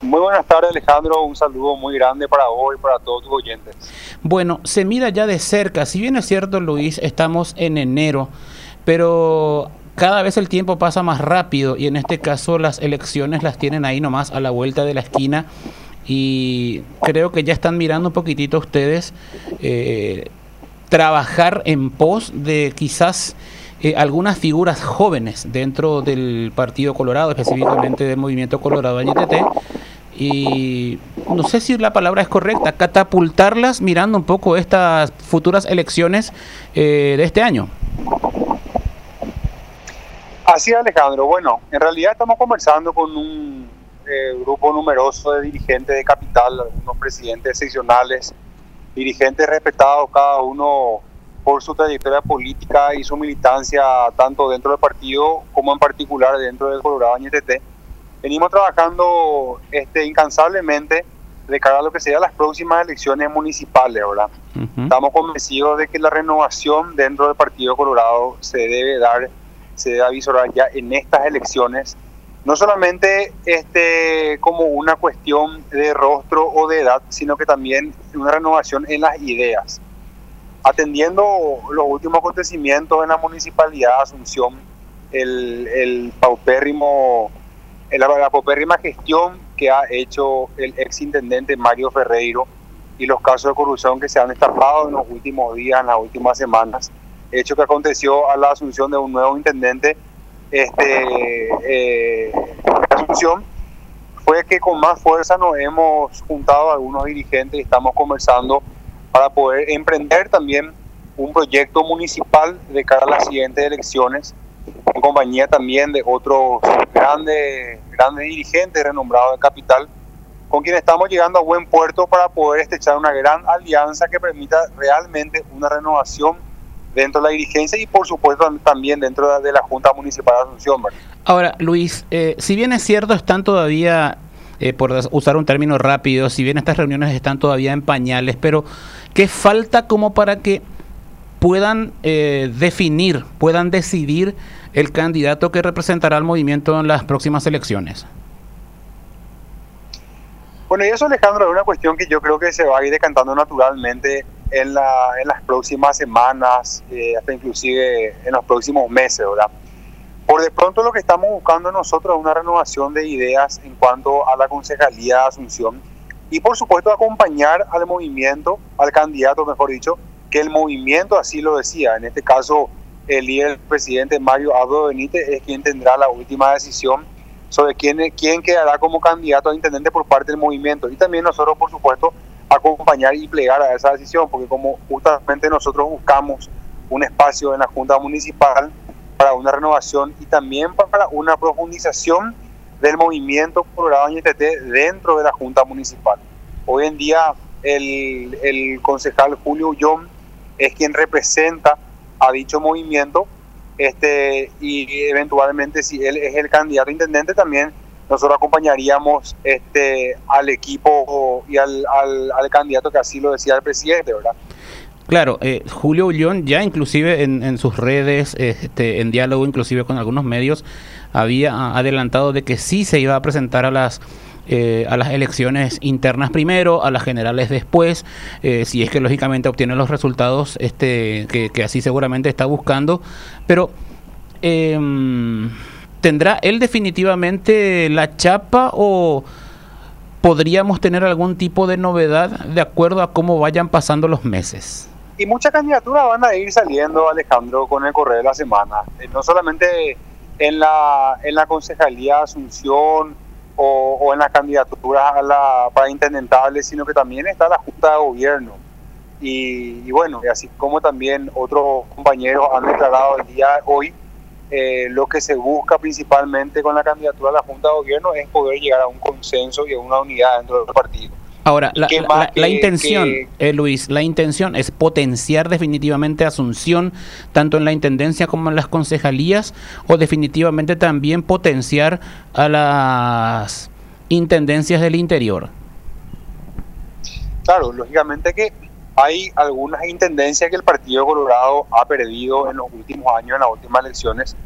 Muy buenas tardes, Alejandro. Un saludo muy grande para vos y para todos tus oyentes. Bueno, se mira ya de cerca. Si bien es cierto, Luis, estamos en enero, pero cada vez el tiempo pasa más rápido y en este caso las elecciones las tienen ahí nomás a la vuelta de la esquina y creo que ya están mirando un poquitito ustedes trabajar en pos de quizás algunas figuras jóvenes dentro del Partido Colorado, específicamente del Movimiento Colorado NTT, y no sé si la palabra es correcta, catapultarlas mirando un poco estas futuras elecciones de este año. Así es, Alejandro. Bueno, en realidad estamos conversando con un grupo numeroso de dirigentes de capital, algunos presidentes seccionales, dirigentes respetados cada uno por su trayectoria política y su militancia tanto dentro del partido como en particular dentro del Colorado NTT. Venimos trabajando incansablemente de cara a lo que serían las próximas elecciones municipales, ¿verdad? Estamos convencidos de que la renovación dentro del Partido Colorado se debe avisorar ya en estas elecciones, no solamente como una cuestión de rostro o de edad, sino que también una renovación en las ideas. Atendiendo los últimos acontecimientos en la Municipalidad de Asunción, la paupérrima gestión que ha hecho el exintendente Mario Ferreiro y los casos de corrupción que se han destapado en los últimos días, en las últimas semanas, hecho que aconteció a la asunción de un nuevo intendente de Asunción, fue que con más fuerza nos hemos juntado a algunos dirigentes y estamos conversando para poder emprender también un proyecto municipal de cara a las siguientes elecciones, en compañía también de otros grandes dirigentes renombrados de capital, con quienes estamos llegando a buen puerto para poder estrechar una gran alianza que permita realmente una renovación dentro de la dirigencia y por supuesto también dentro de la Junta Municipal de Asunción, ¿verdad? Ahora, Luis, si bien es cierto, están todavía, por usar un término rápido, si bien estas reuniones están todavía en pañales, pero ¿qué falta como para que puedan puedan decidir el candidato que representará al movimiento en las próximas elecciones? Bueno, y eso, Alejandro, es una cuestión que yo creo que se va a ir decantando naturalmente en las próximas semanas, hasta inclusive en los próximos meses, ¿verdad? Por de pronto lo que estamos buscando nosotros es una renovación de ideas en cuanto a la Concejalía de Asunción y por supuesto acompañar al movimiento, al candidato mejor dicho, que el movimiento así lo decía. En este caso, el líder, el presidente Mario Abdo Benítez, es quien tendrá la última decisión sobre quién quedará como candidato a intendente por parte del movimiento. Y también nosotros, por supuesto, acompañar y plegar a esa decisión, porque como justamente nosotros buscamos un espacio en la Junta Municipal para una renovación y también para una profundización del movimiento Colorado NTT dentro de la Junta Municipal. Hoy en día el concejal Julio Ullón es quien representa a dicho movimiento, y eventualmente si él es el candidato a intendente también nosotros acompañaríamos al equipo y al candidato que así lo decía el presidente, ¿verdad? Claro, Julio Ullón ya inclusive en sus redes, en diálogo inclusive con algunos medios, había adelantado de que sí se iba a presentar a las elecciones internas primero, a las generales después, si es que lógicamente obtiene los resultados que así seguramente está buscando, pero ¿tendrá él definitivamente la chapa o podríamos tener algún tipo de novedad de acuerdo a cómo vayan pasando los meses? Y muchas candidaturas van a ir saliendo, Alejandro, con el correr de la semana, no solamente en la Concejalía de Asunción o en las candidaturas para intendentables, sino que también está la Junta de Gobierno. Y bueno, así como también otros compañeros han declarado el día de hoy, lo que se busca principalmente con la candidatura a la Junta de Gobierno es poder llegar a un consenso y a una unidad dentro del partido. Ahora, la intención, Luis, la intención es potenciar definitivamente Asunción, tanto en la intendencia como en las concejalías, o definitivamente también potenciar a las intendencias del interior. Claro, lógicamente que hay algunas intendencias que el Partido Colorado ha perdido en los últimos años, en las últimas elecciones,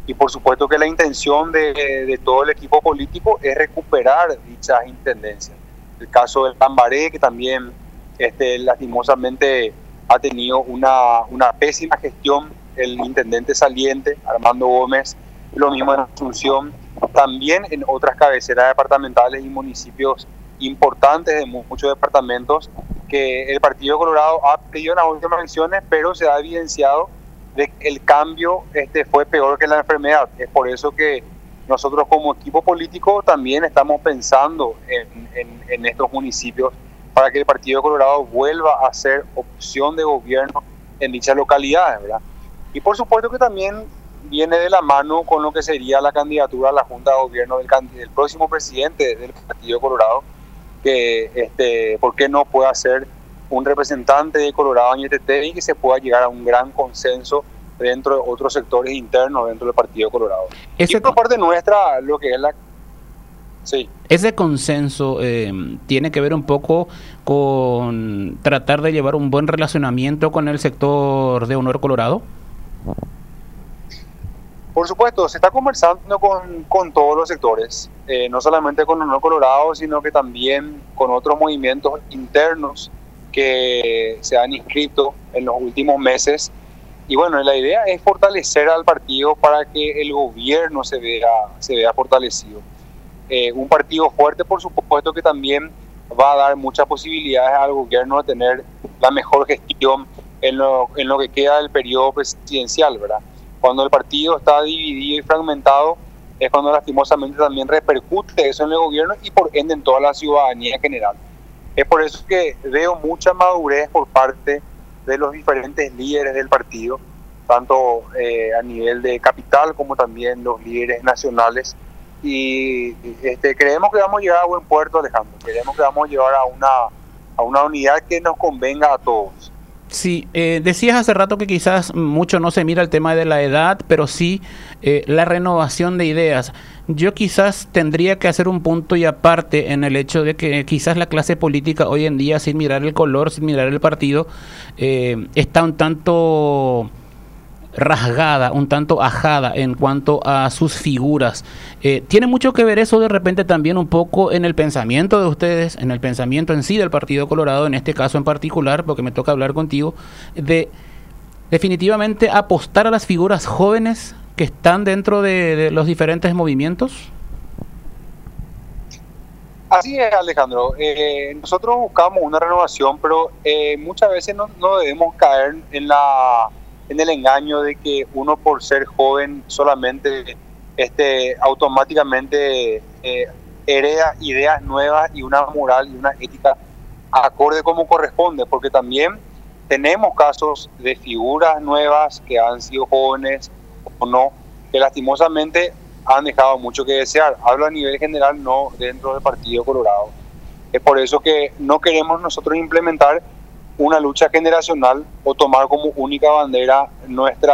y por supuesto que la intención de todo el equipo político es recuperar dichas intendencias. El caso del Lambaré, que también lastimosamente ha tenido una pésima gestión el intendente saliente, Armando Gómez, lo mismo en Asunción, también en otras cabeceras departamentales y municipios importantes de muchos departamentos, que el Partido Colorado ha pedido en las últimas elecciones, pero se ha evidenciado de que el cambio fue peor que la enfermedad. Es por eso que nosotros como equipo político también estamos pensando en estos municipios para que el Partido Colorado vuelva a ser opción de gobierno en dichas localidades, ¿verdad? Y por supuesto que también viene de la mano con lo que sería la candidatura a la Junta de Gobierno del próximo presidente del Partido Colorado, que ¿por qué no pueda ser un representante de Colorado en ITT y que se pueda llegar a un gran consenso dentro de otros sectores internos dentro del Partido Colorado? Y por parte nuestra, lo que es la... Sí. Ese consenso tiene que ver un poco con tratar de llevar un buen relacionamiento con el sector de Honor Colorado. Por supuesto, se está conversando con todos los sectores, no solamente con Honor Colorado, sino que también con otros movimientos internos que se han inscrito en los últimos meses. Y bueno, la idea es fortalecer al partido para que el gobierno se vea fortalecido. Un partido fuerte, por supuesto, que también va a dar muchas posibilidades al gobierno de tener la mejor gestión en lo que queda del periodo presidencial, ¿verdad? Cuando el partido está dividido y fragmentado, es cuando lastimosamente también repercute eso en el gobierno y por ende en toda la ciudadanía en general. Es por eso que veo mucha madurez por parte de los diferentes líderes del partido, tanto a nivel de capital como también los líderes nacionales. Y creemos que vamos a llegar a buen puerto, Alejandro. Creemos que vamos a llegar a una unidad que nos convenga a todos. Sí, decías hace rato que quizás mucho no se mira el tema de la edad, pero sí la renovación de ideas. Yo quizás tendría que hacer un punto y aparte en el hecho de que quizás la clase política hoy en día, sin mirar el color, sin mirar el partido, está un tanto rasgada, un tanto ajada en cuanto a sus figuras. ¿Tiene mucho que ver eso de repente también un poco en el pensamiento de ustedes, en el pensamiento en sí del Partido Colorado, en este caso en particular, porque me toca hablar contigo, de definitivamente apostar a las figuras jóvenes que están dentro de los diferentes movimientos? Así es, Alejandro. Nosotros buscamos una renovación, pero muchas veces no debemos caer en el engaño de que uno por ser joven solamente automáticamente hereda ideas nuevas y una moral y una ética acorde como corresponde, porque también tenemos casos de figuras nuevas que han sido jóvenes o no, que lastimosamente han dejado mucho que desear. Hablo a nivel general, no dentro del Partido Colorado. Es por eso que no queremos nosotros implementar una lucha generacional o tomar como única bandera nuestra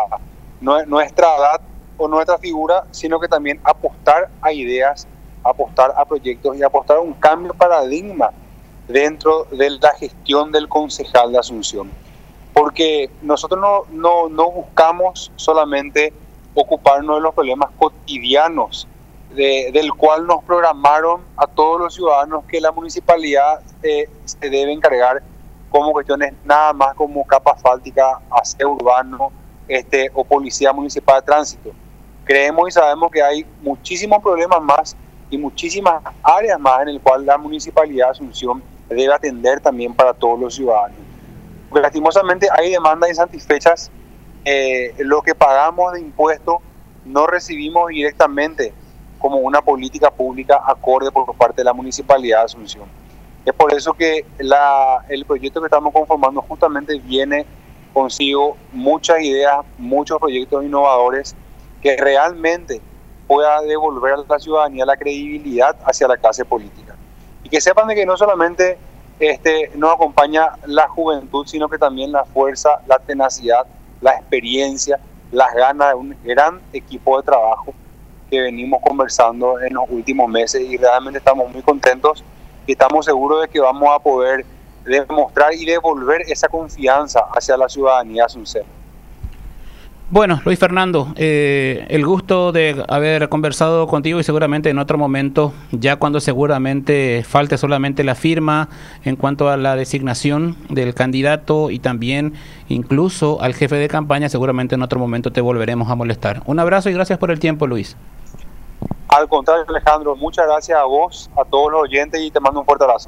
edad o nuestra figura, sino que también apostar a ideas, apostar a proyectos y apostar a un cambio de paradigma dentro de la gestión del concejal de Asunción. Porque nosotros no buscamos solamente ocuparnos de los problemas cotidianos del cual nos programaron a todos los ciudadanos que la municipalidad se debe encargar, como cuestiones nada más como capa asfáltica, aseo urbano o policía municipal de tránsito. Creemos y sabemos que hay muchísimos problemas más y muchísimas áreas más en el cual la municipalidad de Asunción debe atender también para todos los ciudadanos. Porque lastimosamente hay demandas insatisfechas, lo que pagamos de impuestos no recibimos directamente como una política pública acorde por parte de la municipalidad de Asunción. Es por eso que el proyecto que estamos conformando justamente viene consigo muchas ideas, muchos proyectos innovadores que realmente pueda devolver a la ciudadanía la credibilidad hacia la clase política. Y que sepan de que no solamente nos acompaña la juventud, sino que también la fuerza, la tenacidad, la experiencia, las ganas de un gran equipo de trabajo que venimos conversando en los últimos meses, y realmente estamos muy contentos y estamos seguros de que vamos a poder demostrar y devolver esa confianza hacia la ciudadanía asuncense. Bueno, Luis Fernando, el gusto de haber conversado contigo y seguramente en otro momento, ya cuando seguramente falte solamente la firma en cuanto a la designación del candidato y también incluso al jefe de campaña, seguramente en otro momento te volveremos a molestar. Un abrazo y gracias por el tiempo, Luis. Al contrario, Alejandro, muchas gracias a vos, a todos los oyentes y te mando un fuerte abrazo.